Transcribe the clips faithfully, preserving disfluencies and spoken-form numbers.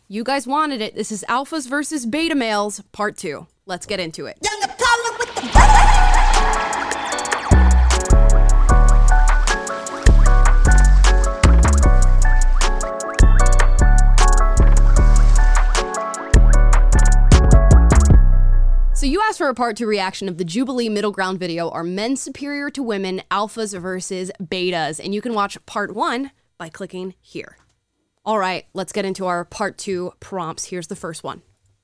You guys wanted it. This is Alphas versus Beta Males, part two. Let's get into it. So you asked for a part two reaction of the Jubilee Middle Ground video, Are Men Superior to Women, Alphas versus Betas? And you can watch part one by clicking here. All right, let's get into our part two prompts. Here's the first one.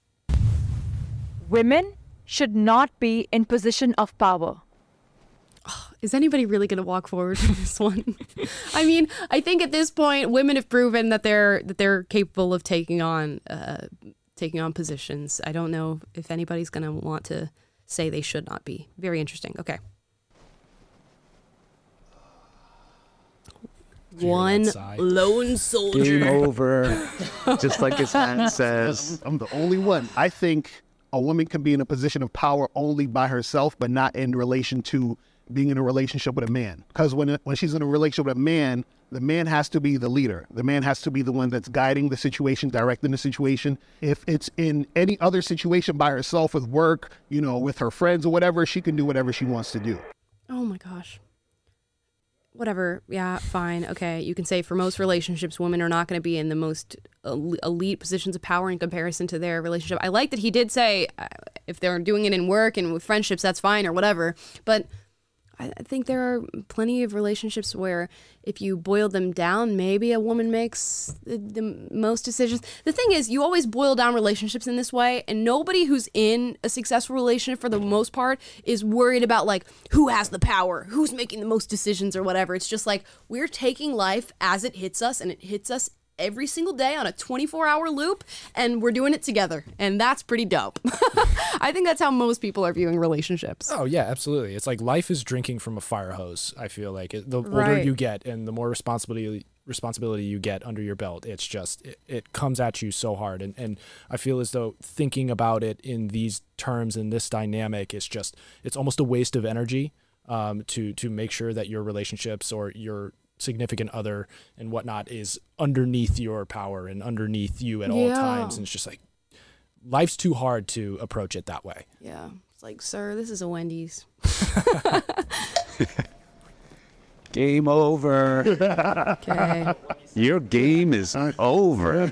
Women should not be in position of power. Oh, is anybody really going to walk forward with this one? I mean, I think at this point, women have proven that they're that they're capable of taking on uh, taking on positions. I don't know if anybody's going to want to say they should not be. Very interesting. Okay. One lone soldier. Game over. Just like his hand says. I'm the only one. I think a woman can be in a position of power only by herself, but not in relation to being in a relationship with a man. Because when when she's in a relationship with a man, the man has to be the leader. The man has to be the one that's guiding the situation, directing the situation. If it's in any other situation by herself with work, you know, with her friends or whatever, she can do whatever she wants to do. Oh my gosh. Whatever. Yeah, fine. Okay. You can say for most relationships, women are not going to be in the most elite positions of power in comparison to their relationship. I like that he did say uh, if they're doing it in work and with friendships, that's fine or whatever. But I think there are plenty of relationships where if you boil them down, maybe a woman makes the, the most decisions. The thing is, you always boil down relationships in this way, and nobody who's in a successful relationship for the most part is worried about like who has the power, who's making the most decisions or whatever. It's just like we're taking life as it hits us, and it hits us every single day on a twenty-four hour loop, and we're doing it together, and that's pretty dope. I think that's how most people are viewing relationships. Oh yeah, absolutely. It's like life is drinking from a fire hose. I feel like it, the older Right. you get and the more responsibility responsibility you get under your belt, it's just it, it comes at you so hard, and and I feel as though thinking about it in these terms, in this dynamic, is just it's almost a waste of energy um to to make sure that your relationships or your significant other and whatnot is underneath your power and underneath you at all Yeah. times. And it's just like life's too hard to approach it that way. Yeah. It's like, sir, this is a Wendy's. Game over. Okay. Your game is over.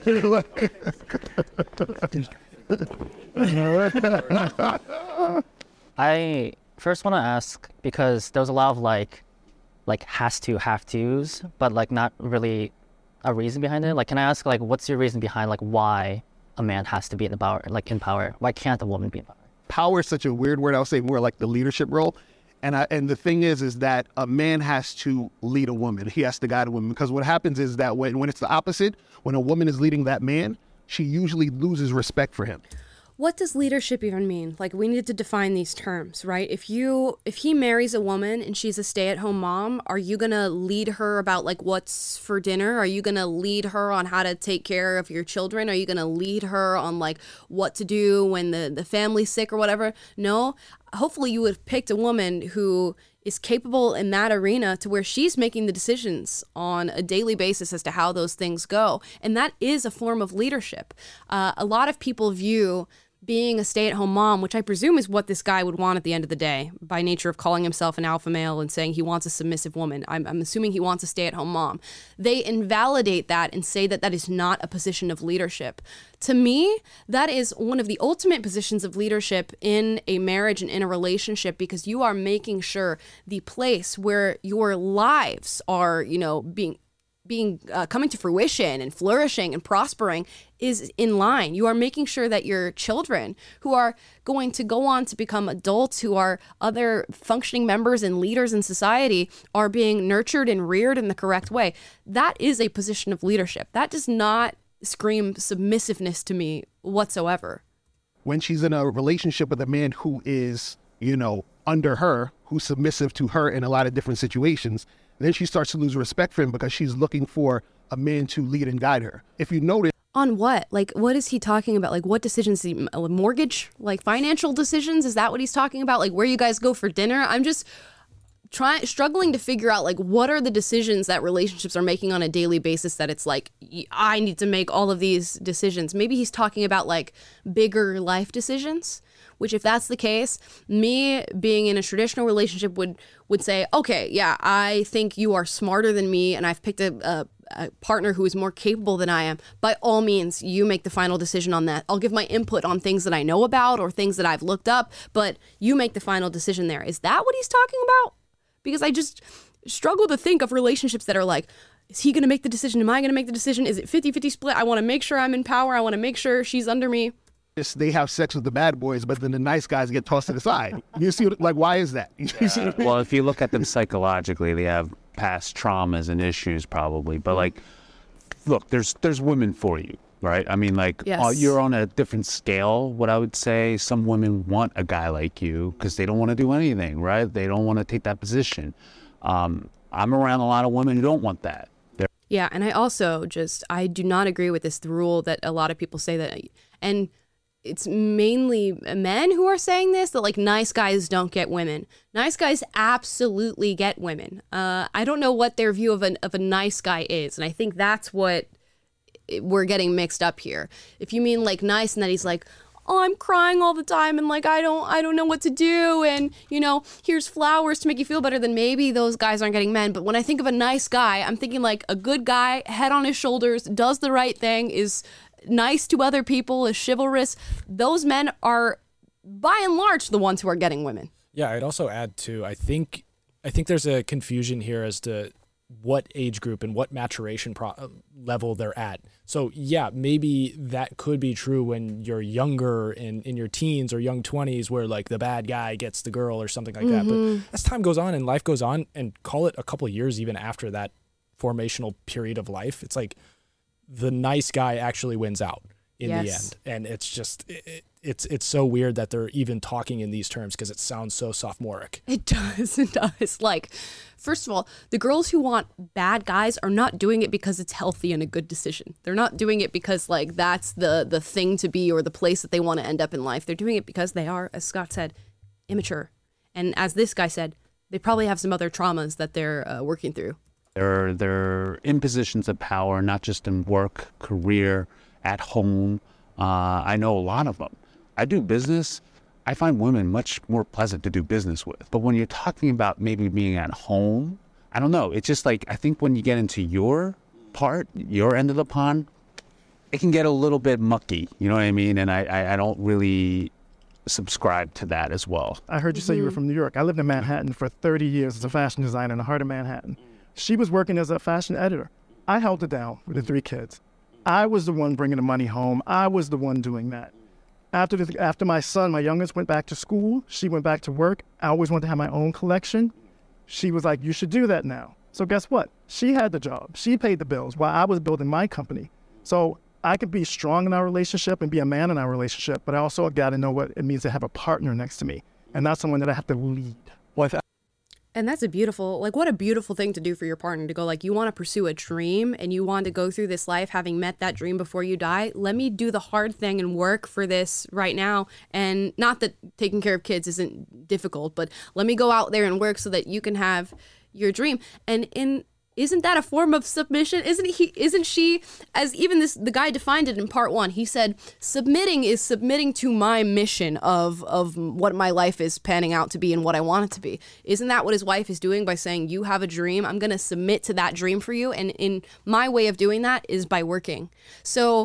I first want to ask, because there was a lot of like, like has to, have tos, but like not really a reason behind it. Like, can I ask, like, what's your reason behind like why a man has to be in the power, like in power? Why can't a woman be in power? Power is such a weird word. I'll say more like the leadership role. And I, and the thing is, is that a man has to lead a woman. He has to guide a woman, because what happens is that when, when it's the opposite, when a woman is leading that man, she usually loses respect for him. What does leadership even mean? Like, we need to define these terms, right? If you, if he marries a woman and she's a stay-at-home mom, are you gonna lead her about like what's for dinner? Are you gonna lead her on how to take care of your children? Are you gonna lead her on like what to do when the, the family's sick or whatever? No. Hopefully you would have picked a woman who is capable in that arena to where she's making the decisions on a daily basis as to how those things go. And that is a form of leadership. Uh, a lot of people view being a stay-at-home mom, which I presume is what this guy would want at the end of the day, by nature of calling himself an alpha male and saying he wants a submissive woman. I'm, I'm assuming he wants a stay-at-home mom. They invalidate that and say that that is not a position of leadership. To me, that is one of the ultimate positions of leadership in a marriage and in a relationship, because you are making sure the place where your lives are, you know, being being uh, coming to fruition and flourishing and prospering is in line. You are making sure that your children, who are going to go on to become adults, who are other functioning members and leaders in society, are being nurtured and reared in the correct way. That is a position of leadership. That does not scream submissiveness to me whatsoever. When she's in a relationship with a man who is, you know, under her, who's submissive to her in a lot of different situations, then she starts to lose respect for him, because she's looking for a man to lead and guide her. If you notice, On what? Like, what is he talking about? Like, what decisions? He, a mortgage? Like, financial decisions? Is that what he's talking about? Like, where you guys go for dinner? I'm just trying struggling to figure out like what are the decisions that relationships are making on a daily basis that it's like I need to make all of these decisions. Maybe he's talking about like bigger life decisions, which if that's the case, me being in a traditional relationship would would say, okay, yeah, I think you are smarter than me and I've picked a, a a partner who is more capable than I am. By all means, you make the final decision on that. I'll give my input on things that I know about or things that I've looked up, but you make the final decision there. Is that what he's talking about? Because I just struggle to think of relationships that are like, is he going to make the decision? Am I going to make the decision? Is it fifty-fifty split? I want to make sure I'm in power. I want to make sure she's under me. Just, they have sex with the bad boys, but then the nice guys get tossed to the side. You see, like, why is that? You see what I mean? Well, if you look at them psychologically, they have past traumas and issues probably. But like, look, there's there's women for you, right? I mean, like, Yes. uh, you're on a different scale. What I would say, some women want a guy like you because they don't want to do anything, right? They don't want to take that position. Um, I'm around a lot of women who don't want that. They're Yeah, and I also just, I do not agree with this rule that a lot of people say that, and it's mainly men who are saying this, that like nice guys don't get women. Nice guys absolutely get women. Uh, I don't know what their view of, an, of a nice guy is, and I think that's what we're getting mixed up here. If you mean like nice and that he's like, oh, I'm crying all the time and like I don't I don't know what to do and you know here's flowers to make you feel better, then maybe those guys aren't getting men. But when I think of a nice guy, I'm thinking like a good guy, head on his shoulders, does the right thing, is nice to other people, is chivalrous. Those men are by and large the ones who are getting women. Yeah, I'd also add too, I think I think there's a confusion here as to what age group and what maturation pro- level they're at. So yeah, maybe that could be true when you're younger in, in your teens or young twenties where like the bad guy gets the girl or something like that. But as time goes on and life goes on, and call it a couple of years even after that formational period of life, it's like the nice guy actually wins out in Yes. the end. And it's just, it, it- it's it's so weird that they're even talking in these terms because it sounds so sophomoric. It does, it does. Like, first of all, the girls who want bad guys are not doing it because it's healthy and a good decision. They're not doing it because like that's the the thing to be or the place that they want to end up in life. They're doing it because they are, as Scott said, immature. And as this guy said, they probably have some other traumas that they're uh, working through. They're they're in positions of power, not just in work, career, at home. Uh, I know a lot of them. I do business. I find women much more pleasant to do business with. But when you're talking about maybe being at home, I don't know. It's just like, I think when you get into your part, your end of the pond, it can get a little bit mucky. You know what I mean? And I, I, I don't really subscribe to that as well. I heard you say you were from New York. I lived in Manhattan for thirty years as a fashion designer in the heart of Manhattan. She was working as a fashion editor. I held it down with the three kids. I was the one bringing the money home. I was the one doing that. After the, after my son, my youngest, went back to school, she went back to work. I always wanted to have my own collection. She was like, you should do that now. So guess what? She had the job. She paid the bills while I was building my company. So I could be strong in our relationship and be a man in our relationship, but I also got to know what it means to have a partner next to me, and not someone that I have to lead. Well, I And that's a beautiful, like, what a beautiful thing to do for your partner, to go, like, you want to pursue a dream and you want to go through this life having met that dream before you die. Let me do the hard thing and work for this right now. And not that taking care of kids isn't difficult, but let me go out there and work so that you can have your dream. And in isn't that a form of submission? Isn't he? Isn't she? As even this, the guy defined it in part one. He said, "Submitting is submitting to my mission of of what my life is panning out to be and what I want it to be." Isn't that what his wife is doing by saying, "You have a dream. I'm going to submit to that dream for you." And in my way of doing that is by working. So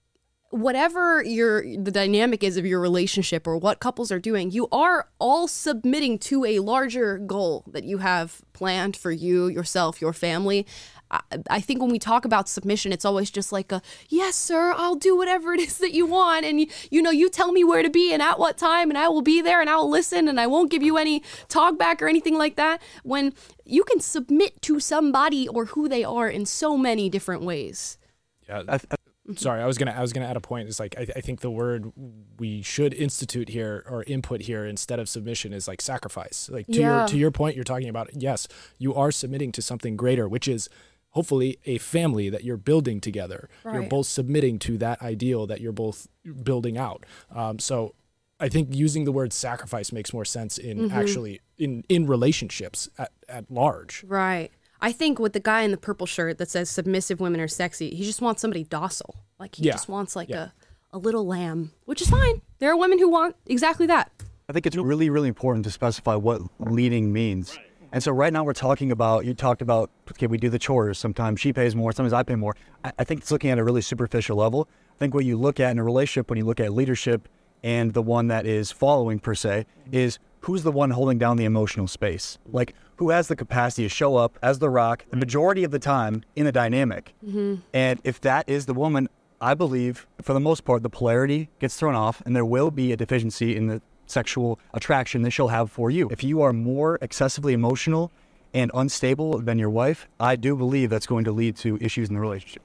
whatever your the dynamic is of your relationship or what couples are doing, you are all submitting to a larger goal that you have planned for you, yourself, your family. I, I think when we talk about submission, it's always just like a, yes, sir, I'll do whatever it is that you want. And, you, you know, you tell me where to be and at what time, and I will be there and I will listen and I won't give you any talk back or anything like that. When you can submit to somebody or who they are in so many different ways. Yeah. I, I, sorry, I was gonna I was gonna add a point. It's like I, I think the word we should institute here or input here instead of submission is like sacrifice. Like to Yeah. your to your point, you're talking about, yes, you are submitting to something greater, which is hopefully a family that you're building together. You're Right. both submitting to that ideal that you're both building out. Um, so I think using the word sacrifice makes more sense in actually in, in relationships at, at large. Right. I think with the guy in the purple shirt that says submissive women are sexy, he just wants somebody docile. Like he Yeah. just wants like Yeah. a, a little lamb, which is fine. There are women who want exactly that. I think it's really, really important to specify what leading means. And so right now we're talking about, you talked about, okay, we do the chores. Sometimes she pays more, sometimes I pay more. I, I think it's looking at a really superficial level. I think what you look at in a relationship, when you look at leadership and the one that is following per se, is who's the one holding down the emotional space? Like who has the capacity to show up as the rock the majority of the time in a dynamic? Mm-hmm. And if that is the woman, I believe for the most part, the polarity gets thrown off and there will be a deficiency in the sexual attraction that she'll have for you. If you are more excessively emotional and unstable than your wife, I do believe that's going to lead to issues in the relationship.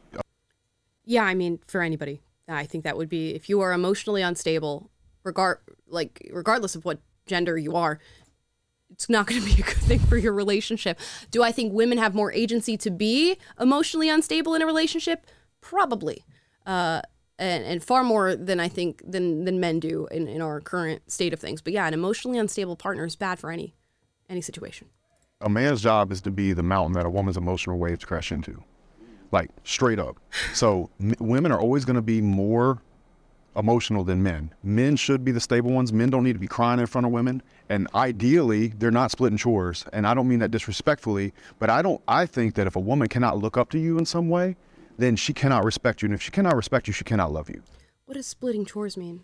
Yeah, I mean, for anybody, I think that would be if you are emotionally unstable, regard like regardless of what gender you are, it's not going to be a good thing for your relationship. Do I think women have more agency to be emotionally unstable in a relationship? Probably. Uh, and, and far more than I think than than men do in, in our current state of things. But yeah, an emotionally unstable partner is bad for any any situation. A man's job is to be the mountain that a woman's emotional waves crash into, like straight up. So m- women are always going to be more emotional than men. Men should be the stable ones. Men don't need to be crying in front of women. And ideally, they're not splitting chores. And I don't mean that disrespectfully, but I don't. I think that if a woman cannot look up to you in some way, then she cannot respect you. And if she cannot respect you, she cannot love you. What does splitting chores mean?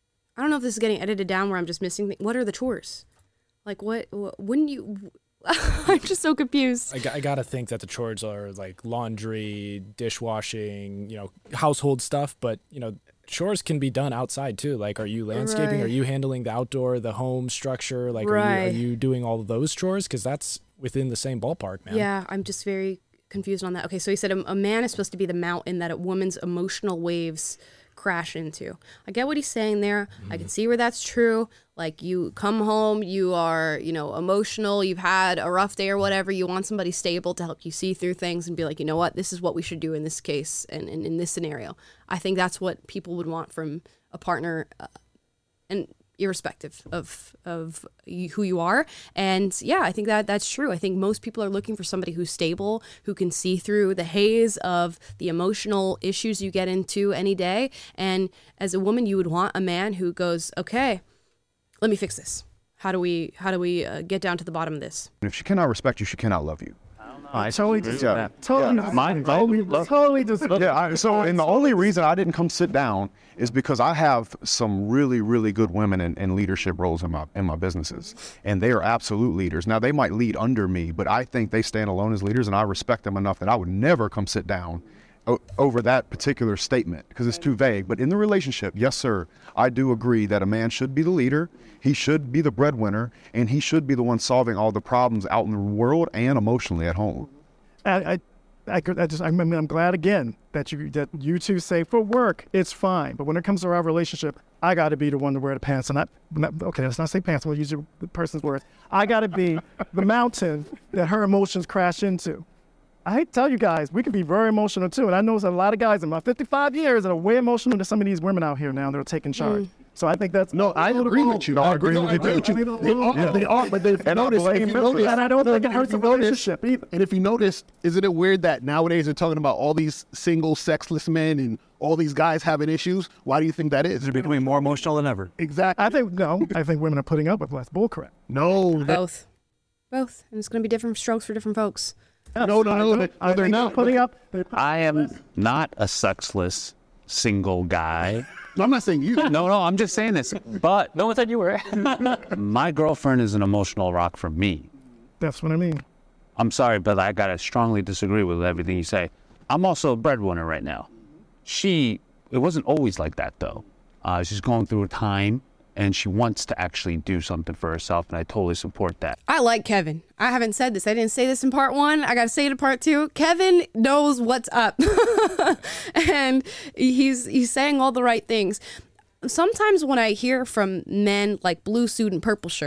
I don't know if this is getting edited down where I'm just missing. Th- what are the chores? Like what, what wouldn't you? I'm just so confused. I, I gotta think that the chores are like laundry, dishwashing, you know, household stuff. But you know, chores can be done outside too. Like, are you landscaping? Right. Are you handling the outdoor, the home structure? Like, are, you, Right. are you doing all of those chores? Because that's within the same ballpark, man. Yeah, I'm just very confused on that. Okay, so he said a, a man is supposed to be the mountain that a woman's emotional waves crash into. I get what he's saying there. Mm. I can see where that's true. Like you come home, you are, you know, emotional, you've had a rough day or whatever, you want somebody stable to help you see through things and be like, you know what, this is what we should do in this case and, and in this scenario. I think that's what people would want from a partner, uh, and irrespective of of you, who you are. And yeah, I think that that's true. I think most people are looking for somebody who's stable, who can see through the haze of the emotional issues you get into any day. And as a woman, you would want a man who goes, okay, let me fix this. How do we how do we uh, get down to the bottom of this? And if she cannot respect you, she cannot love you. I Totally agree with disagree. that. Totally, Yeah. Mine- totally, totally disagree. Yeah, I, so and the only reason I didn't come sit down is because I have some really, really good women in, in leadership roles in my in my businesses, and they are absolute leaders. Now they might lead under me, but I think they stand alone as leaders, and I respect them enough that I would never come sit down o- over that particular statement because it's too vague. But in the relationship, yes, sir, I do agree that a man should be the leader, he should be the breadwinner, and he should be the one solving all the problems out in the world and emotionally at home. I, I, I, could- I just, I mean, I'm glad again that you that you two say for work it's fine, but when it comes to our relationship, I got to be the one to wear the pants, and not, not okay. Let's not say pants. We'll use your, the person's words. I got to be the mountain that her emotions crash into. I hate to tell you guys, we can be very emotional too, and I know there's a lot of guys in my fifty-five years that are way emotional than some of these women out here now that are taking charge. Mm. So I think that's No, I agree with you. No, I agree with you. They are, they are, but they've And I noticed, blame if you them. notice, And I don't think it if hurts you the notice- relationship either. And if you notice, isn't it weird that nowadays they're talking about all these single, sexless men and all these guys having issues? Why do you think that is? They're becoming more emotional than ever. Exactly. I think no. I think women are putting up with less bullcrap. No, that, Both. Both. And it's going to be different strokes for different folks. no, no, no, no, I they're think not. putting up. They're, I am not a sexless single guy. No, I'm not saying you. No, no, I'm just saying this. But No one said you were. my girlfriend is an emotional rock for me. that's what I mean. I'm sorry, but I gotta strongly disagree with everything you say. I'm also a breadwinner right now. She, it wasn't always like that though. Uh, she's going through a time and she wants to actually do something for herself, and I totally support that. I like Kevin. I haven't said this. I didn't say this in part one. I got to say it in part two. Kevin knows what's up. And he's he's saying all the right things. Sometimes when I hear from men like blue suit and purple shirt,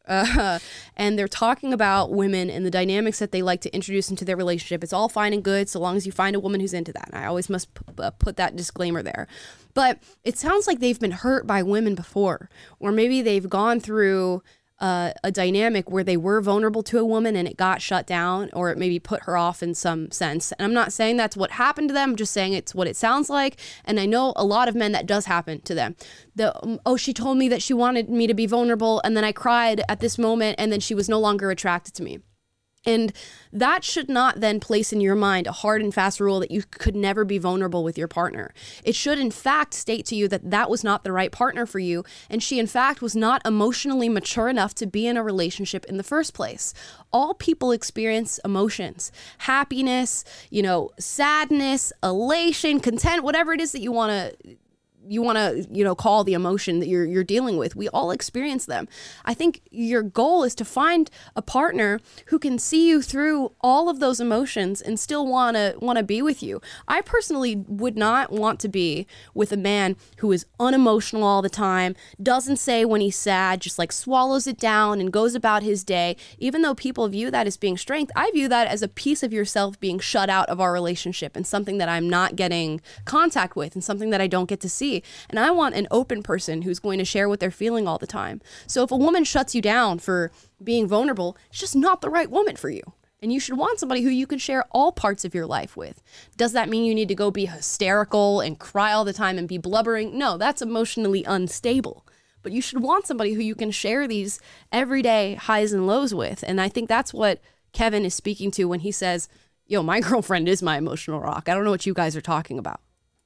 uh, and they're talking about women and the dynamics that they like to introduce into their relationship. It's all fine and good so long as you find a woman who's into that. And I always must p- uh, put that disclaimer there. But it sounds like they've been hurt by women before, or maybe they've gone through Uh, a dynamic where they were vulnerable to a woman and it got shut down, or it maybe put her off in some sense. And I'm not saying that's what happened to them. I'm just saying it's what it sounds like. And I know a lot of men that does happen to them. The um, oh, she told me that she wanted me to be vulnerable, and then I cried at this moment, and then she was no longer attracted to me. And that should not then place in your mind a hard and fast rule that you could never be vulnerable with your partner. It should in fact state to you that that was not the right partner for you, and she in fact was not emotionally mature enough to be in a relationship in the first place. All people experience emotions, happiness, you know, sadness, elation, content, whatever it is that you want to you want to, you know, call the emotion that you're you're dealing with. We all experience them. I think your goal is to find a partner who can see you through all of those emotions and still want to want to be with you. I personally would not want to be with a man who is unemotional all the time, doesn't say when he's sad, just like swallows it down and goes about his day. Even though people view that as being strength, I view that as a piece of yourself being shut out of our relationship and something that I'm not getting contact with and something that I don't get to see. And I want an open person who's going to share what they're feeling all the time. So if a woman shuts you down for being vulnerable, it's just not the right woman for you. And you should want somebody who you can share all parts of your life with. Does that mean you need to go be hysterical and cry all the time and be blubbering? No, that's emotionally unstable. But you should want somebody who you can share these everyday highs and lows with. And I think that's what Kevin is speaking to when he says, yo, my girlfriend is my emotional rock. I don't know what you guys are talking about.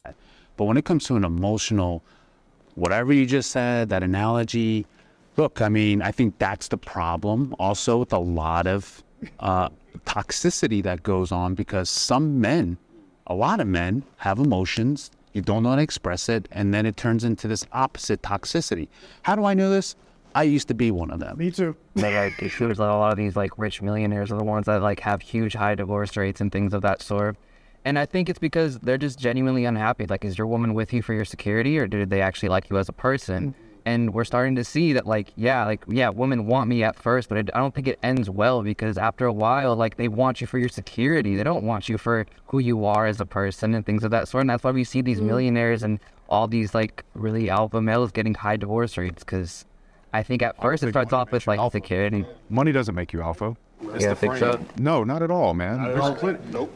But when it comes to an emotional, whatever you just said, that analogy, look, I mean, I think that's the problem also with a lot of uh, toxicity that goes on, because some men, a lot of men have emotions, you don't know how to express it, and then it turns into this opposite toxicity. How do I know this? I used to be one of them. Me too. Like, like it feels like a lot of these like rich millionaires are the ones that like have huge high divorce rates and things of that sort. And I think it's because they're just genuinely unhappy. Like, is your woman with you for your security, or did they actually like you as a person? Mm-hmm. And we're starting to see that, like, yeah, like, yeah, women want me at first, but it, I don't think it ends well, because after a while, like, they want you for your security. They don't want you for who you are as a person and things of that sort. And that's why we see these mm-hmm. millionaires and all these, like, really alpha males getting high divorce rates, because I think at first it starts off with, like, alpha. Security. Money doesn't make you alpha. Yeah, I think so. No, not at all, man. Not at all. Nope.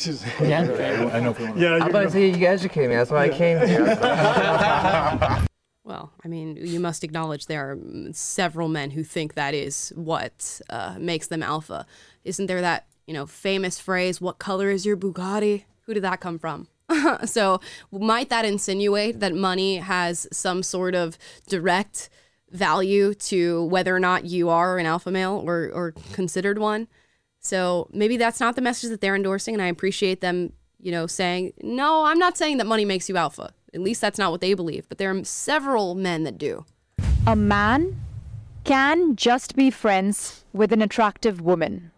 yeah, I know. Yeah, I'm about to say you educate me. That's why I came here. Well, I mean, you must acknowledge there are several men who think that is what uh, makes them alpha. Isn't there that, you know, famous phrase, "What color is your Bugatti?" Who did that come from? So might that insinuate that money has some sort of direct value to whether or not you are an alpha male or, or considered one? So maybe that's not the message that they're endorsing, and I appreciate them, you know, saying, no, I'm not saying that money makes you alpha. At least that's not what they believe, but there are several men that do. A man can just be friends with an attractive woman.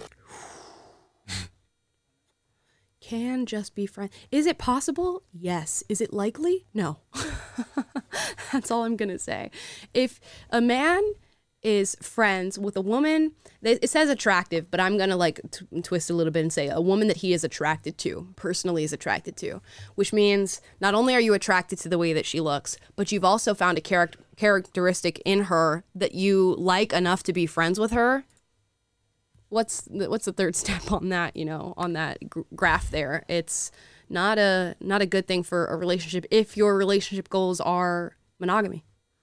Can just be friends. Is it possible? Yes. Is it likely? No. That's all I'm going to say. If a man is friends with a woman, it says attractive, but I'm going to like t- twist a little bit and say a woman that he is attracted to, personally is attracted to, which means not only are you attracted to the way that she looks, but you've also found a charac- characteristic in her that you like enough to be friends with her. What's the, what's the third step on that, you know, on that g- graph there? It's not a not a good thing for a relationship if your relationship goals are monogamy.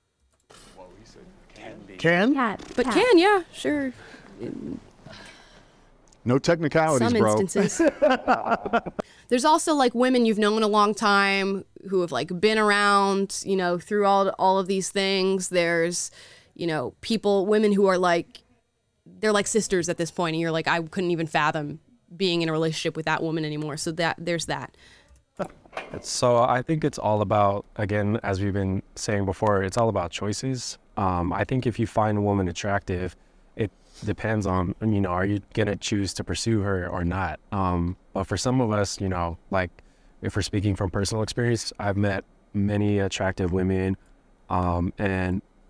Can? Cat. But cat. can, yeah, sure. No technicalities, Some bro. instances. There's also like women you've known a long time who have like been around, you know, through all all of these things. There's, you know, people, women who are like, they're like sisters at this point, and you're like, I couldn't even fathom being in a relationship with that woman anymore. So that there's that. So I think it's all about, again, as we've been saying before, it's all about choices. Um, I think if you find a woman attractive, it depends on, you know, are you going to choose to pursue her or not? Um, but for some of us, you know, like if we're speaking from personal experience, I've met many attractive women, um, and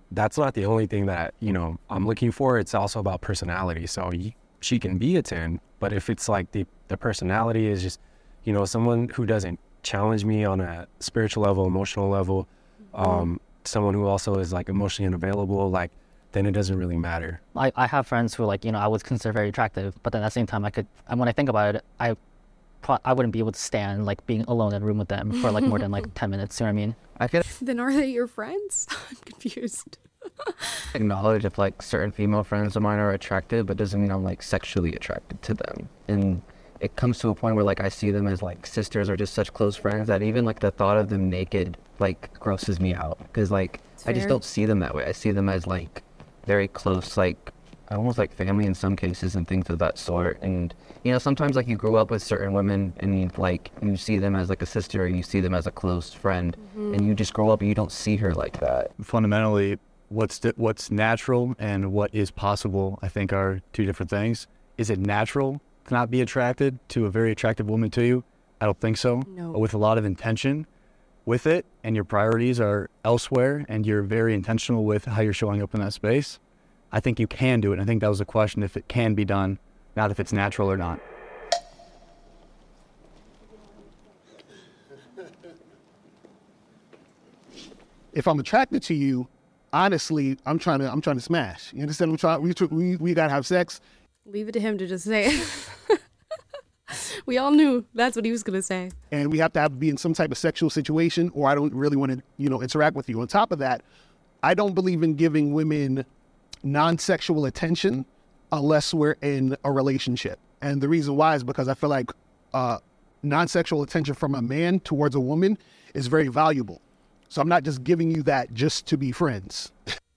that's not the only thing that, you know, I'm looking for. It's also about personality. So you, she can be a ten, but if it's like the, the personality is just, you know, someone who doesn't challenge me on a spiritual level, emotional level, um, someone who also is like emotionally unavailable, like, then it doesn't really matter. I, I have friends who like, you know, I would consider very attractive, but then at the same time I could, and when I think about it, I pro- I wouldn't be able to stand like being alone in a room with them for like more than like ten minutes, you know what I mean? I could Then are they your friends? I'm confused. acknowledge if like certain female friends of mine are attractive, but doesn't mean I'm like sexually attracted to them. And it comes to a point where like I see them as like sisters or just such close friends that even like the thought of them naked like grosses me out, because like I just fair. don't see them that way. I see them as like very close, like almost like family in some cases and things of that sort. And you know, sometimes like you grow up with certain women and you like you see them as like a sister and you see them as a close friend, and you just grow up and you don't see her like that. Fundamentally, what's di- what's natural and what is possible, I think, are two different things. Is it natural to not be attracted to a very attractive woman to you? I don't think so. No. But with a lot of intention with it, and your priorities are elsewhere, and you're very intentional with how you're showing up in that space, I think you can do it. And I think that was the question, if it can be done, not if it's natural or not. If I'm attracted to you, honestly, I'm trying to I'm trying to smash. You understand? I'm trying. We tr- we we gotta have sex. Leave it to him to just say it. We all knew that's what he was going to say. And we have to have be in some type of sexual situation, or I don't really want to, you know, interact with you. On top of that, I don't believe in giving women non-sexual attention unless we're in a relationship. And the reason why is because I feel like uh, non-sexual attention from a man towards a woman is very valuable. So I'm not just giving you that just to be friends.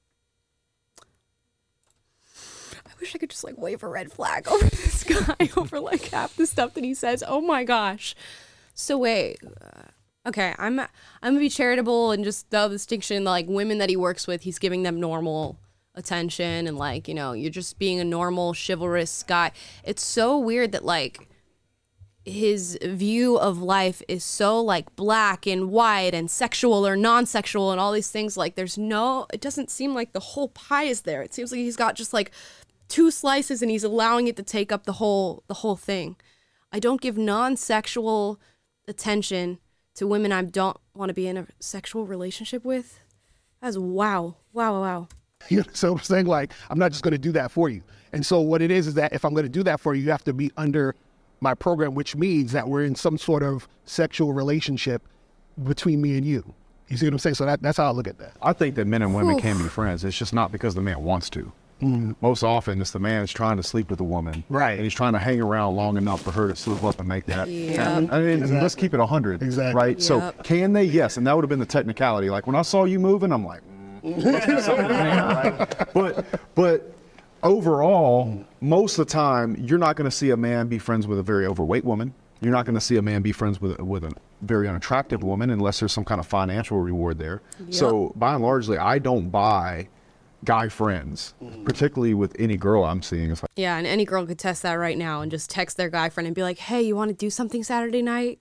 I wish I could just like wave a red flag over this guy over like half the stuff that he says. Oh my gosh. So wait, uh, okay, I'm I'm gonna be charitable and just the distinction, like women that he works with, he's giving them normal attention and like, you know, you're just being a normal chivalrous guy. It's so weird that like his view of life is so like black and white and sexual or non-sexual and all these things. Like there's no, it doesn't seem like the whole pie is there. It seems like he's got just like two slices and he's allowing it to take up the whole the whole thing. I don't give non-sexual attention to women I don't want to be in a sexual relationship with. That's wow. Wow, wow. You know, so I'm saying, like, I'm not just going to do that for you. And so what it is is that if I'm going to do that for you, you have to be under my program, which means that we're in some sort of sexual relationship between me and you. You see what I'm saying? So that, that's how I look at that. I think that men and women can be friends. It's just not because the man wants to. Mm. Most often, it's the man is trying to sleep with a woman, right? And he's trying to hang around long enough for her to slip up and make that. Yep. happen. I mean, Exactly. let's keep it a hundred, Exactly. right? Yep. So, can they? Yes, and that would have been the technicality. Like when I saw you moving, I'm like, mm, must be something there, right? But, but overall, most of the time, you're not going to see a man be friends with a very overweight woman. You're not going to see a man be friends with with a very unattractive woman unless there's some kind of financial reward there. Yep. So, by and largely, I don't buy guy friends, particularly with any girl I'm seeing. It's like, Yeah, and any girl could test that right now and just text their guy friend and be like, hey, you want to do something Saturday night?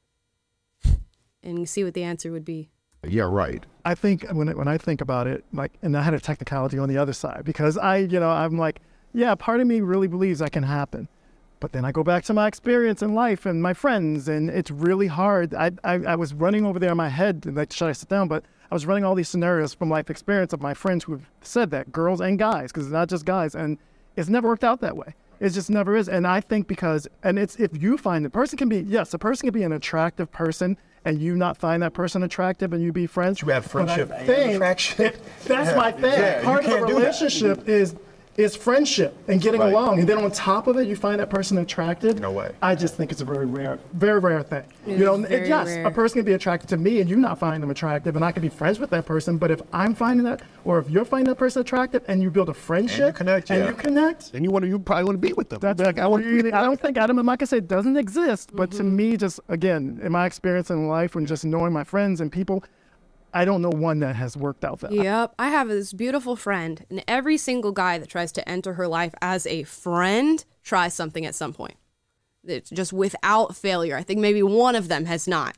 And see what the answer would be. yeah, right. I think when it, when I think about it, like, and I had a technicality on the other side because I, you know, I'm like, yeah, part of me really believes that can happen, but then I go back to my experience in life and my friends, and it's really hard. I I, I was running over there in my head, and like, should I sit down? But I was running all these scenarios from life experience of my friends who have said that, girls and guys, because it's not just guys, and it's never worked out that way. It just never is. And I think because, and it's if you find the person can be, yes, a person can be an attractive person, and you not find that person attractive and you be friends. You have friendship But I and think attraction. That's Yeah. my thing. Yeah, you Part of a can't do that. relationship is is friendship and getting Right. along. And then on top of it, you find that person attractive. No way. I just think it's a very rare, very rare thing. It you know, is it- very yes, rare. a person can be attracted to me and you not find them attractive, and I can be friends with that person. But if I'm finding that, or if you're finding that person attractive and you build a friendship connect, and yeah. you connect, And you want to, you probably want to be with them. that's Like, I want really, I don't think Adam and Micah say it doesn't exist, but to me, just again, in my experience in life and just knowing my friends and people, I don't know one that has worked out that. Yep. I have this beautiful friend, and every single guy that tries to enter her life as a friend tries something at some point. It's just without failure. I think maybe one of them has not.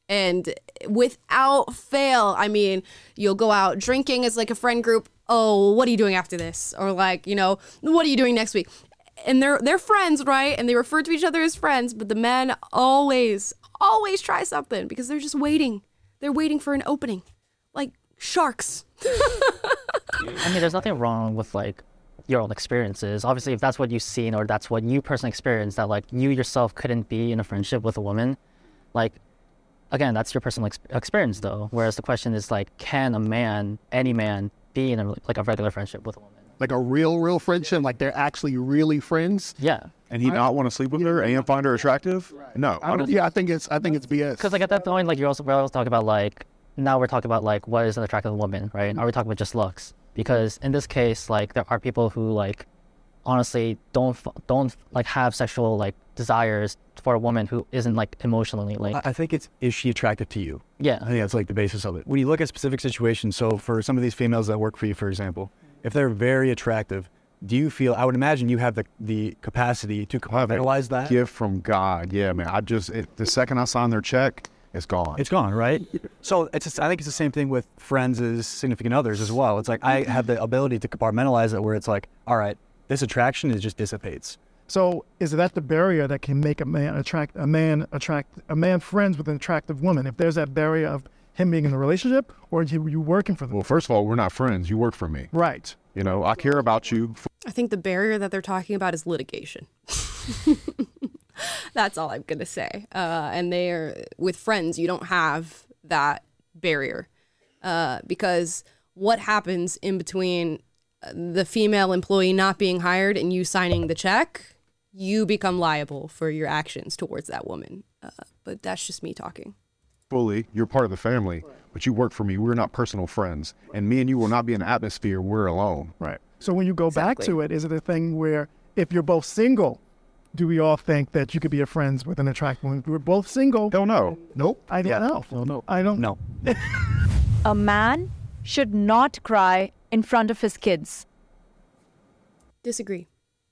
And without fail, I mean, you'll go out drinking as like a friend group. Oh, what are you doing after this? Or like, you know, what are you doing next week? And they're they're friends, right? And they refer to each other as friends, but the men always, always try something because they're just waiting. They're waiting for an opening, like sharks. I mean, there's nothing wrong with like your own experiences. Obviously, if that's what you've seen or that's what you personally experienced, that like you yourself couldn't be in a friendship with a woman, like, again, that's your personal ex- experience though. Whereas the question is like, can a man, any man, be in a, like a regular friendship with a woman? Like a real, real friendship, like they're actually really friends. Yeah. And he I, not want to sleep with her and find her attractive? Right. No. I don't, yeah, I think it's I think it's B S. Because like at that point, like you're also we're also talking about like now we're talking about like what is an attractive woman, right? Are we talking about just looks? Because in this case, like there are people who like honestly don't don't like have sexual like desires for a woman who isn't like emotionally like. I think it's is she attractive to you? Yeah. I think that's like the basis of it. When you look at specific situations, so for some of these females that work for you, for example, if they're very attractive, do you feel, I would imagine you have the the capacity to compartmentalize that? Gift from God. Yeah, man. I just, it, the second I sign their check, it's gone. It's gone, right? So it's just, I think it's the same thing with friends as significant others as well. It's like I have the ability to compartmentalize it where it's like, all right, this attraction is just dissipates. So is that the barrier that can make a man attract a man attract a man friends with an attractive woman? If there's that barrier of him being in a relationship, or are you, you working for them? Well, first of all, we're not friends. You work for me. Right. You know, I care about you. I think the barrier that they're talking about is litigation. That's all I'm going to say. Uh, and they're with friends, you don't have that barrier uh, because what happens in between the female employee not being hired and you signing the check, you become liable for your actions towards that woman. Uh, but that's just me talking. Fully, you're part of the family, but you work for me. We're not personal friends. And me and you will not be in an atmosphere we're alone. Right. So when you go Exactly. back to it, is it a thing where if you're both single, do we all think that you could be a friends with an attractive woman? If we're both single. Hell no. Nope. I don't Yeah. know. No, no. I don't No. A man should not cry in front of his kids. Disagree.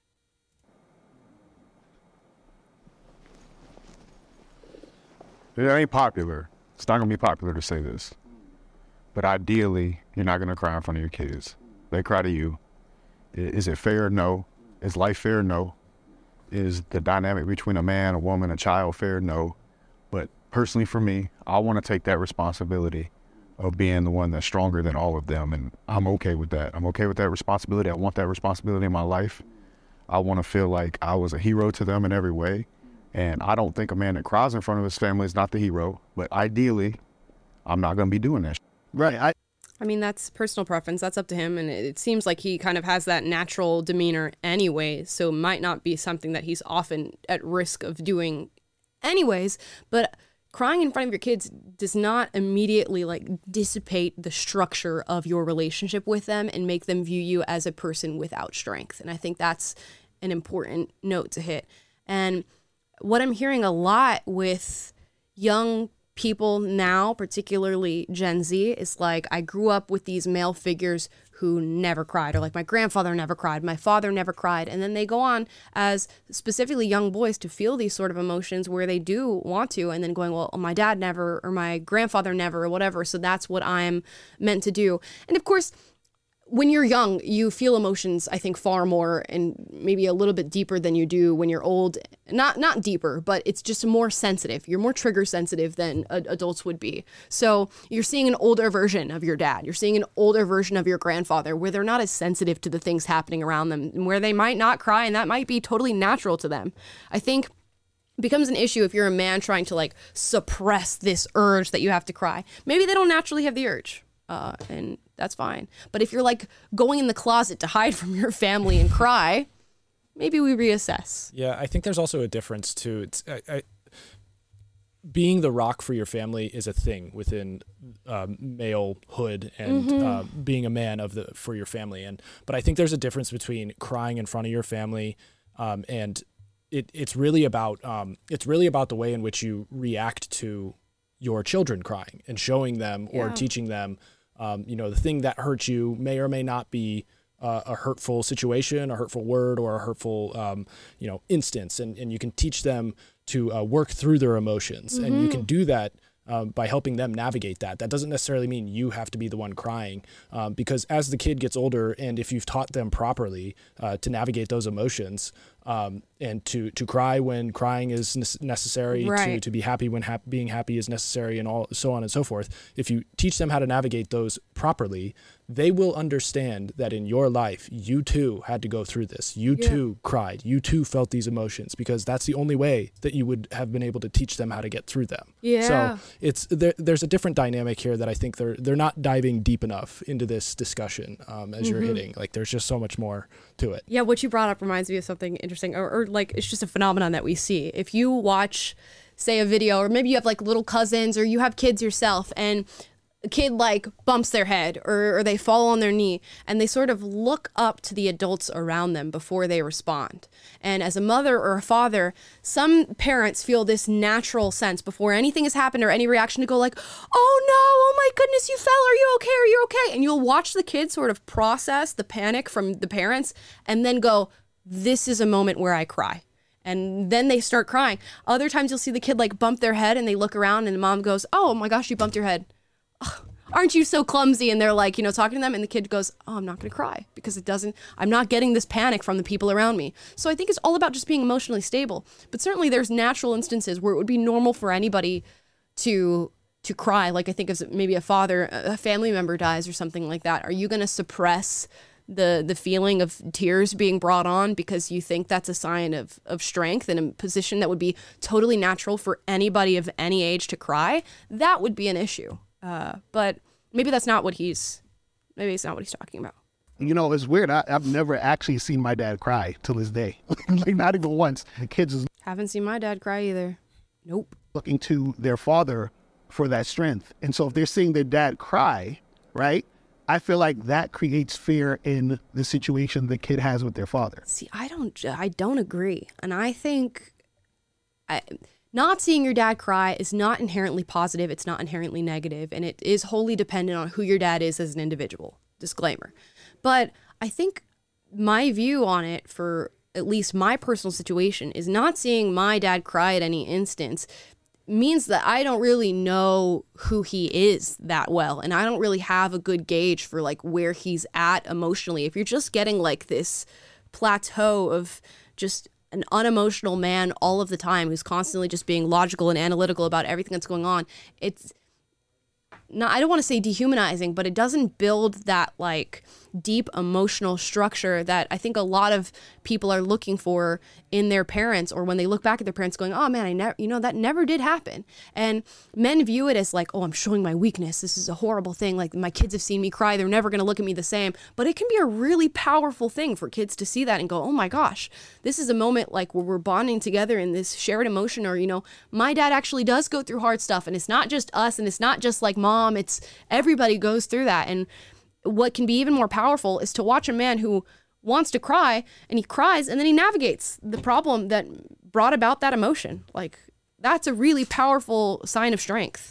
It ain't popular. It's not going to be popular to say this. But ideally, you're not going to cry in front of your kids. They cry to you. I- Is it fair? No. Is life fair? No. Is the dynamic between a man, a woman, a child fair? No. But personally for me, I want to take that responsibility of being the one that's stronger than all of them. And I'm okay with that. I'm okay with that responsibility. I want that responsibility in my life. I want to feel like I was a hero to them in every way. And I don't think a man that cries in front of his family is not the hero. But ideally, I'm not going to be doing that. Right. I, I mean, that's personal preference. That's up to him. And it, it seems like he kind of has that natural demeanor anyway. So it might not be something that he's often at risk of doing anyways. But crying in front of your kids does not immediately like dissipate the structure of your relationship with them and make them view you as a person without strength. And I think that's an important note to hit. And what I'm hearing a lot with young people now, particularly Gen Z, is like, I grew up with these male figures who never cried, or like my grandfather never cried, my father never cried. And then they go on as specifically young boys to feel these sort of emotions where they do want to, and then going, well, my dad never, or my grandfather never, or whatever. So that's what I'm meant to do. And of course, when you're young, you feel emotions, I think, far more and maybe a little bit deeper than you do when you're old. Not not deeper, but it's just more sensitive. You're more trigger sensitive than a- adults would be. So you're seeing an older version of your dad. You're seeing an older version of your grandfather where they're not as sensitive to the things happening around them, and where they might not cry, and that might be totally natural to them. I think it becomes an issue if you're a man trying to like suppress this urge that you have to cry. Maybe they don't naturally have the urge. Uh, and that's fine. But if you're like going in the closet to hide from your family and cry, maybe we reassess. Yeah, I think there's also a difference too. It's I, I, being the rock for your family is a thing within um, malehood and Mhm. uh, being a man of the for your family. And but I think there's a difference between crying in front of your family um, and it. It's really about um, it's really about the way in which you react to your children crying and showing them or Yeah. teaching them. Um, you know, the thing that hurts you may or may not be uh, a hurtful situation, a hurtful word, or a hurtful, um, you know, instance. And, and you can teach them to uh, work through their emotions. And you can do that um, by helping them navigate that. That doesn't necessarily mean you have to be the one crying, um, because as the kid gets older, and if you've taught them properly uh, to navigate those emotions, um, and to to cry when crying is necessary, right. to to be happy when hap- being happy is necessary, and all so on and so forth. If you teach them how to navigate those properly, they will understand that in your life, you too had to go through this. You Yeah. too cried. You too felt these emotions, because that's the only way that you would have been able to teach them how to get through them. Yeah. So it's there, there's a different dynamic here that I think they're they're not diving deep enough into this discussion um, as you're Mhm. hitting. Like there's just so much more to it. Yeah, what you brought up reminds me of something interesting, or, or like it's just a phenomenon that we see. If you watch, say, a video, or maybe you have like little cousins, or you have kids yourself, and a kid like bumps their head, or, or they fall on their knee, and they sort of look up to the adults around them before they respond. And as a mother or a father, some parents feel this natural sense before anything has happened or any reaction to go like, oh no, oh my goodness, you fell, are you okay, are you okay? And you'll watch the kid sort of process the panic from the parents and then go, this is a moment where I cry. And then they start crying. Other times you'll see the kid like bump their head and they look around and the mom goes, oh my gosh, you bumped your head. Oh, aren't you so clumsy? And they're like, you know, talking to them, and the kid goes, oh, I'm not going to cry because it doesn't, I'm not getting this panic from the people around me. So I think it's all about just being emotionally stable. But certainly there's natural instances where it would be normal for anybody to to cry. Like I think of maybe a father, a family member dies or something like that. Are you going to suppress the the feeling of tears being brought on because you think that's a sign of, of strength in a position that would be totally natural for anybody of any age to cry? That would be an issue. Uh, but maybe that's not what he's, maybe it's not what he's talking about. You know, it's weird. I, I've never actually seen my dad cry till this day. Like not even once. The kids is Haven't seen my dad cry either. Nope. looking to their father for that strength. And so if they're seeing their dad cry, right, I feel like that creates fear in the situation the kid has with their father. See, I don't, I don't agree. And I think I, not seeing your dad cry is not inherently positive. It's not inherently negative. And it is wholly dependent on who your dad is as an individual. Disclaimer. But I think my view on it for at least my personal situation is not seeing my dad cry at any instance means that I don't really know who he is that well. And I don't really have a good gauge for like where he's at emotionally. If you're just getting like this plateau of just an unemotional man all of the time who's constantly just being logical and analytical about everything that's going on, it's not, I don't want to say dehumanizing, but it doesn't build that like deep emotional structure that I think a lot of people are looking for in their parents, or when they look back at their parents going, oh man, I never, you know, that never did happen. And men view it as like, oh, I'm showing my weakness. This is a horrible thing. Like my kids have seen me cry. They're never going to look at me the same. But it can be a really powerful thing for kids to see that and go, oh my gosh, this is a moment like where we're bonding together in this shared emotion, or, you know, my dad actually does go through hard stuff, and it's not just us, and it's not just like mom, it's everybody goes through that. And what can be even more powerful is to watch a man who wants to cry and he cries and then he navigates the problem that brought about that emotion. Like that's a really powerful sign of strength.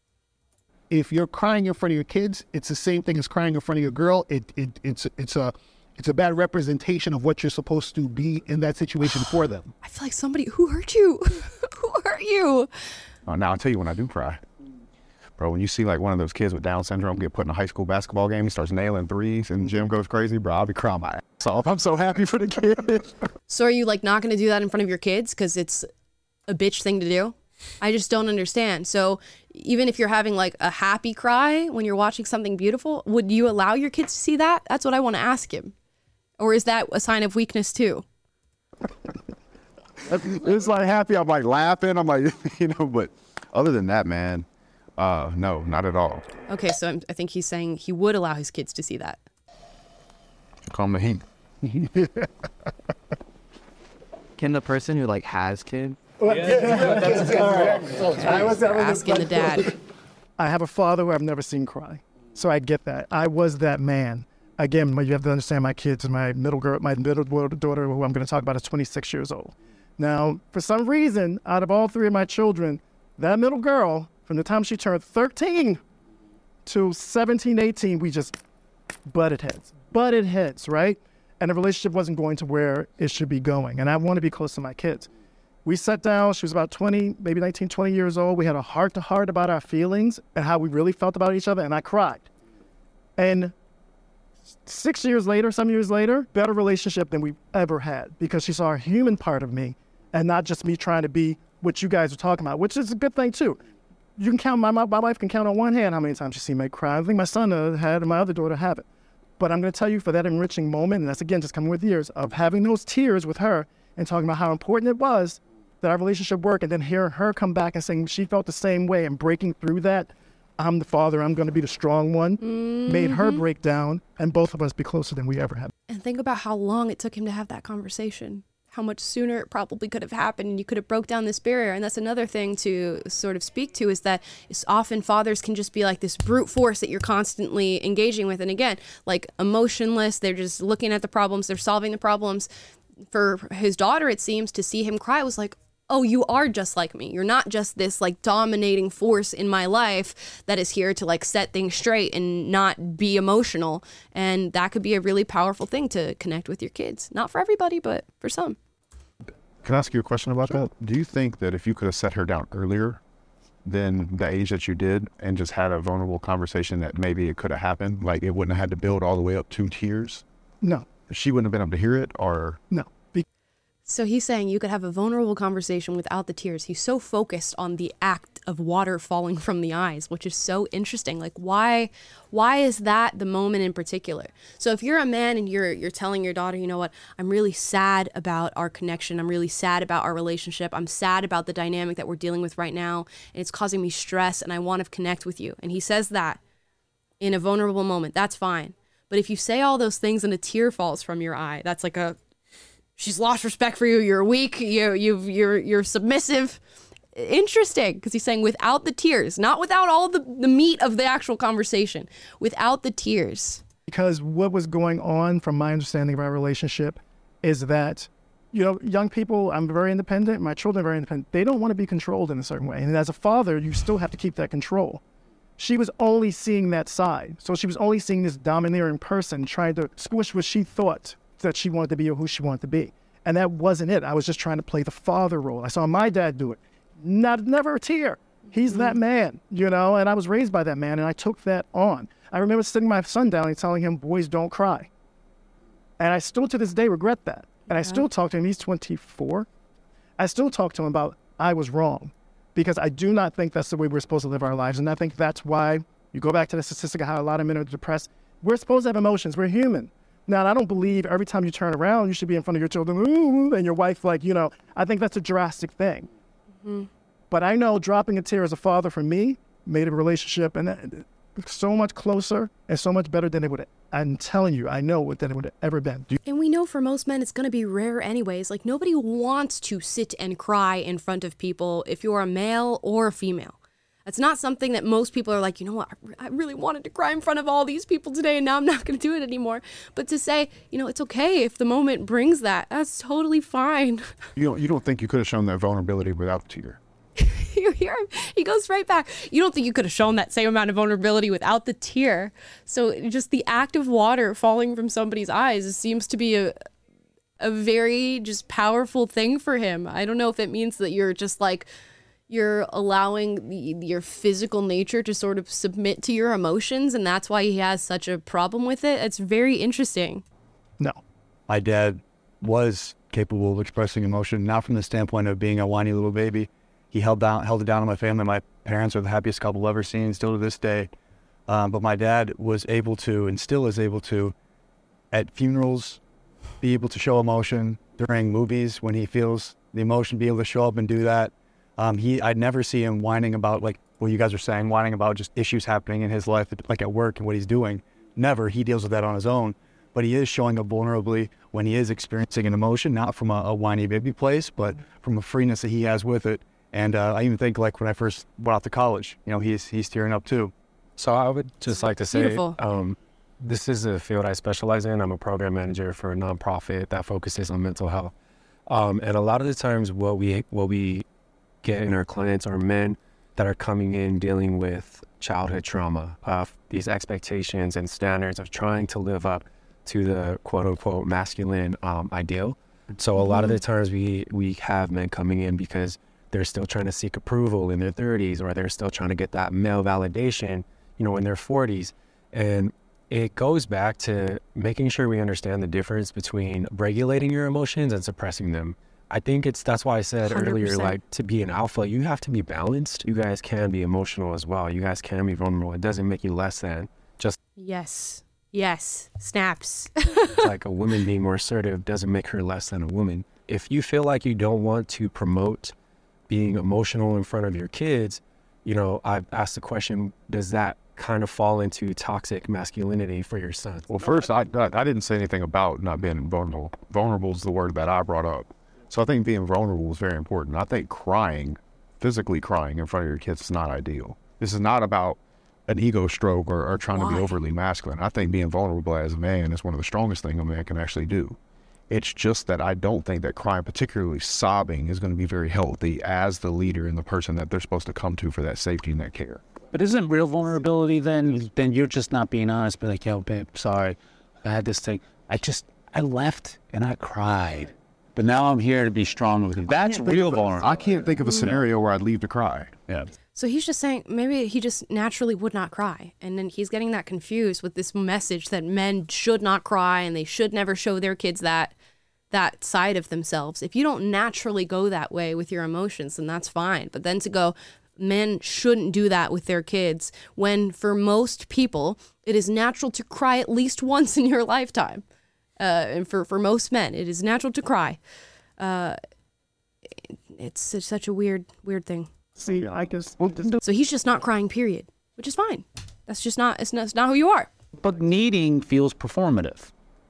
If you're crying in front of your kids, it's the same thing as crying in front of your girl. It, it it's it's a it's a bad representation of what you're supposed to be in that situation for them. I feel like somebody, who hurt you? Who hurt you? Oh, now I'll tell you when I do cry. Bro, when you see like one of those kids with Down syndrome get put in a high school basketball game, he starts nailing threes and the gym goes crazy, bro, I'll be crying my ass off. I'm so happy for the kid. So are you like not going to do that in front of your kids because it's a bitch thing to do? I just don't understand. So even if you're having like a happy cry when you're watching something beautiful, would you allow your kids to see that? That's what I want to ask him. Or is that a sign of weakness too? It's like happy, I'm like laughing, I'm like, you know, but other than that, man, uh, no, not at all. Okay, so I'm, I think he's saying he would allow his kids to see that. Calm the heat. Can the person who like has kids? Asking the dad. I have a father who I've never seen cry, so I get that. I was that man. Again, you have to understand my kids. My middle girl, my middle daughter, who I'm going to talk about, is twenty-six years old. Now, for some reason, out of all three of my children, that middle girl, from the time she turned thirteen to seventeen, eighteen, we just butted heads, butted heads, right? And the relationship wasn't going to where it should be going. And I want to be close to my kids. We sat down. She was about twenty, maybe nineteen, twenty years old. We had a heart-to-heart about our feelings and how we really felt about each other, and I cried. And six years later, some years later, better relationship than we've ever had because she saw a human part of me and not just me trying to be what you guys are talking about, which is a good thing, too. You can count, my, my, my wife can count on one hand how many times she's seen me cry. I think my son uh, had and my other daughter have it. But I'm going to tell you, for that enriching moment, and that's, again, just coming with years, of having those tears with her and talking about how important it was that our relationship worked, and then hearing her come back and saying she felt the same way and breaking through that, I'm the father, I'm going to be the strong one, mm-hmm. made her break down and both of us be closer than we ever have. And think about how long it took him to have that conversation. How much sooner it probably could have happened, and you could have broke down this barrier. And that's another thing to sort of speak to, is that it's often fathers can just be like this brute force that you're constantly engaging with. And again, like emotionless, they're just looking at the problems, they're solving the problems. For his daughter, it seems, to see him cry was like, oh, you are just like me. You're not just this like dominating force in my life that is here to like set things straight and not be emotional. And that could be a really powerful thing to connect with your kids. Not for everybody, but for some. Can I ask you a question about that? Do you think that if you could have set her down earlier than the age that you did and just had a vulnerable conversation, that maybe it could have happened? Like it wouldn't have had to build all the way up to tears? No. She wouldn't have been able to hear it, or? No. So he's saying you could have a vulnerable conversation without the tears. He's so focused on the act of water falling from the eyes, which is so interesting. Like, why why is that the moment in particular? So if you're a man and you're you're telling your daughter, you know what, I'm really sad about our connection. I'm really sad about our relationship. I'm sad about the dynamic that we're dealing with right now, and it's causing me stress, and I want to connect with you. And he says that in a vulnerable moment. That's fine. But if you say all those things and a tear falls from your eye, that's like a, she's lost respect for you. You're weak. You you you're you're submissive. Interesting, because he's saying without the tears, not without all the the meat of the actual conversation, without the tears. Because what was going on, from my understanding of our relationship, is that, you know, young people, I'm very independent. My children are very independent. They don't want to be controlled in a certain way, and as a father, you still have to keep that control. She was only seeing that side, so she was only seeing this domineering person trying to squish what she thought that she wanted to be or who she wanted to be. And that wasn't it. I was just trying to play the father role. I saw my dad do it. Not never a tear. He's that man, you know, and I was raised by that man, and I took that on. I remember sitting my son down and telling him, boys don't cry. And I still to this day regret that. And I still talk to him. He's twenty-four. I still talk to him about I was wrong, because I do not think that's the way we're supposed to live our lives. And I think that's why you go back to the statistic of how a lot of men are depressed. We're supposed to have emotions. We're human. Now, I don't believe every time you turn around, you should be in front of your children, ooh, and your wife, like, you know, I think that's a drastic thing. Mm-hmm. But I know dropping a tear as a father for me made a relationship and so much closer and so much better than it would, I'm telling you, I know what than it would have ever been. And we know for most men, it's going to be rare anyways. Like, nobody wants to sit and cry in front of people if you're a male or a female. It's not something that most people are like, you know what, I really wanted to cry in front of all these people today, and now I'm not going to do it anymore. But to say, you know, it's okay if the moment brings that, that's totally fine. You don't, you don't think you could have shown that vulnerability without a tear? You hear him? He goes right back. You don't think you could have shown that same amount of vulnerability without the tear? So just the act of water falling from somebody's eyes seems to be a a very just powerful thing for him. I don't know if it means that you're just like, you're allowing the, your physical nature to sort of submit to your emotions, and that's why he has such a problem with it. It's very interesting. No. My dad was capable of expressing emotion, not from the standpoint of being a whiny little baby. He held down, held it down on my family. My parents are the happiest couple I've ever seen, still to this day. Um, but my dad was able to, and still is able to, at funerals, be able to show emotion. During movies, when he feels the emotion, be able to show up and do that. Um, he, I'd never see him whining about, like what you guys are saying, whining about just issues happening in his life, like at work and what he's doing. Never. He deals with that on his own. But he is showing up vulnerably when he is experiencing an emotion, not from a, a whiny baby place, but from a freeness that he has with it. And uh, I even think, like, when I first went off to college, you know, he's he's tearing up too. So I would just like to say, Beautiful. um, this is a field I specialize in. I'm a program manager for a nonprofit that focuses on mental health. Um, and a lot of the times what we what we get in our clients are men that are coming in dealing with childhood trauma, of these expectations and standards of trying to live up to the quote unquote masculine um, ideal. So a lot of the times we we have men coming in because they're still trying to seek approval in their thirties, or they're still trying to get that male validation, you know, in their forties. And it goes back to making sure we understand the difference between regulating your emotions and suppressing them. I think it's, that's why I said one hundred percent. earlier, like, to be an alpha, you have to be balanced. You guys can be emotional as well. You guys can be vulnerable. It doesn't make you less than. Just Yes. Yes. Snaps. like a woman being more assertive doesn't make her less than a woman. If you feel like you don't want to promote being emotional in front of your kids, you know, I've asked the question, does that kind of fall into toxic masculinity for your son? Well, first, I, I I didn't say anything about not being vulnerable. Vulnerable is the word that I brought up. So I think being vulnerable is very important. I think crying, physically crying in front of your kids is not ideal. This is not about an ego stroke or, or trying Why? to be overly masculine. I think being vulnerable as a man is one of the strongest things a man can actually do. It's just that I don't think that crying, particularly sobbing, is going to be very healthy as the leader and the person that they're supposed to come to for that safety and that care. But isn't real vulnerability then, then you're just not being honest, be like, yo, babe, sorry, I had this thing. I just, I left and I cried. But now I'm here to be strong with you. That's real vulnerability. I can't think of a scenario where I'd leave to cry. Yeah. So he's just saying maybe he just naturally would not cry. And then he's getting that confused with this message that men should not cry and they should never show their kids that that side of themselves. If you don't naturally go that way with your emotions, then that's fine. But then to go, men shouldn't do that with their kids, when for most people, it is natural to cry at least once in your lifetime. Uh, and for, for most men, it is natural to cry. Uh, it's such, such a weird, weird thing. See, I guess. So he's just not crying, period, which is fine. That's just not, it's not, it's not who you are. But needing feels performative.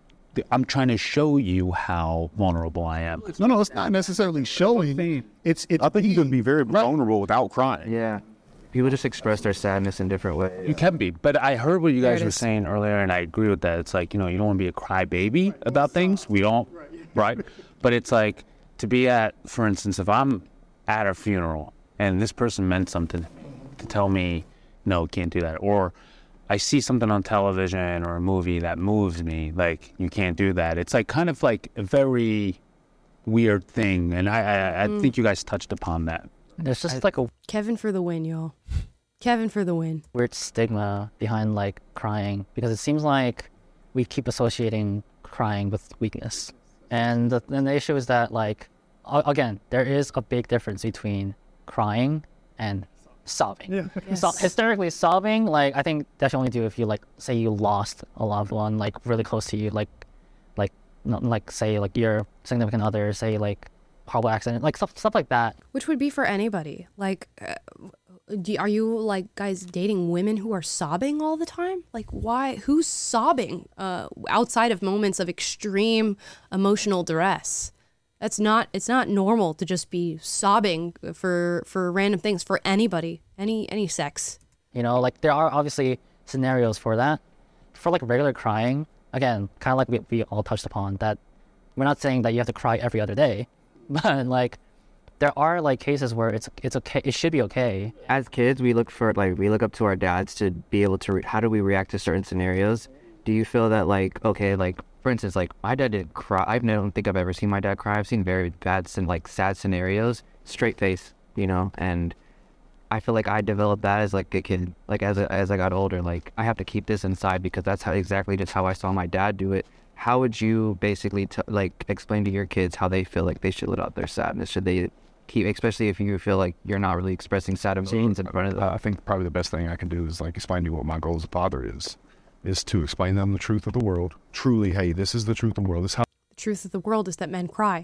I'm trying to show you how vulnerable I am. No, no, it's not necessarily showing. It's, it's I think you can be very vulnerable without crying. Yeah. People just express their sadness in different ways. You can be. But I heard what you There guys it were is. saying earlier, and I agree with that. It's like, you know, you don't want to be a crybaby about things. We don't, right? But it's like to be at, for instance, if I'm at a funeral and this person meant something to tell me, no, can't do that. Or I see something on television or a movie that moves me, like, you can't do that. It's like kind of like a very weird thing. And I, I, I Mm. think you guys touched upon that. There's just like a Kevin for the win, y'all. Kevin for the win. weird stigma behind like crying, because it seems like we keep associating crying with weakness. And the, and the issue is that, like, a- again, there is a big difference between crying and sobbing. Yeah. So hysterically sobbing, like, I think that you only do if you, like, say you lost a loved one, like, really close to you, like, like, not, like, say, like, your significant other, say, like, horrible accident, like, stuff, stuff like that. Which would be for anybody. Like, uh, do, are you, like, guys dating women who are sobbing all the time? Like, why? Who's sobbing uh, outside of moments of extreme emotional duress? That's not, it's not normal to just be sobbing for, for random things for anybody, any, any sex. You know, like, there are obviously scenarios for that. For, like, regular crying, again, kind of like we, we all touched upon, that we're not saying that you have to cry every other day, but, like, there are, like, cases where it's it's okay, it should be okay. As kids, we look for, like, we look up to our dads to be able to, re- how do we react to certain scenarios? Do you feel that, like, okay, like, for instance, like, my dad didn't cry. I don't think I've ever seen my dad cry. I've seen very bad, scen- like, sad scenarios, straight face, you know, and I feel like I developed that as, like, a kid. Like, as a, as I got older, like, I have to keep this inside because that's how exactly just how I saw my dad do it. How would you basically, t- like, explain to your kids how they feel like they should let out their sadness? Should they keep, especially if you feel like you're not really expressing sad emotions in front of them? Uh, I think probably the best thing I can do is like explain to you what my goal as a father is, is to explain them the truth of the world. Truly, hey, this is the truth of the world. This is how The truth of the world is that men cry.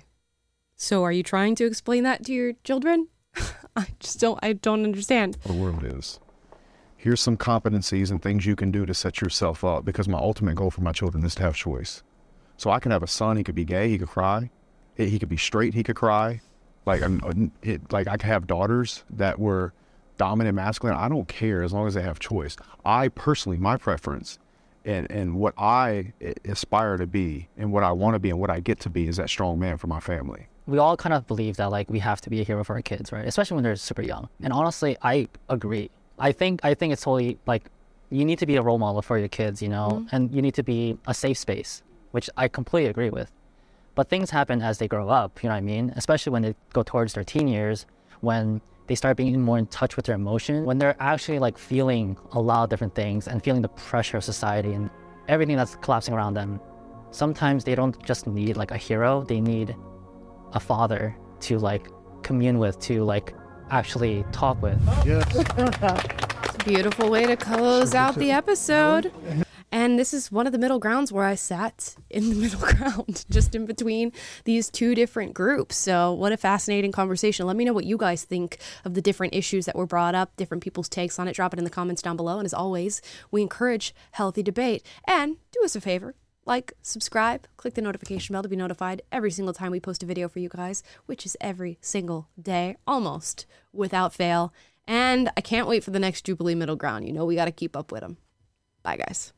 So are you trying to explain that to your children? I just don't, I don't understand. the world is. Here's some competencies and things you can do to set yourself up, because my ultimate goal for my children is to have choice. So I can have a son, he could be gay, he could cry. He he could be straight, he could cry. Like, I'm, it, like I could have daughters that were dominant masculine. I don't care as long as they have choice. I personally, my preference and, and what I aspire to be and what I want to be and what I get to be is that strong man for my family. We all kind of believe that, like, we have to be a hero for our kids, right? Especially when they're super young. And honestly, I agree. I think I think it's totally, like, you need to be a role model for your kids, you know, Mhm. and you need to be a safe space, which I completely agree with. But things happen as they grow up, you know what I mean? Especially when they go towards their teen years, when they start being more in touch with their emotion, when they're actually like feeling a lot of different things and feeling the pressure of society and everything that's collapsing around them. Sometimes they don't just need like a hero, they need a father to like commune with, to like actually talk with. Yes. Beautiful way to close out the episode. And this is one of the middle grounds where I sat in the middle ground, just in between these two different groups. So what a fascinating conversation. Let me know what you guys think of the different issues that were brought up, different people's takes on it. Drop it in the comments down below. And as always, we encourage healthy debate. And do us a favor, like, subscribe, click the notification bell to be notified every single time we post a video for you guys, which is every single day, almost without fail. And I can't wait for the next Jubilee Middle Ground. You know we got to keep up with them. Bye, guys.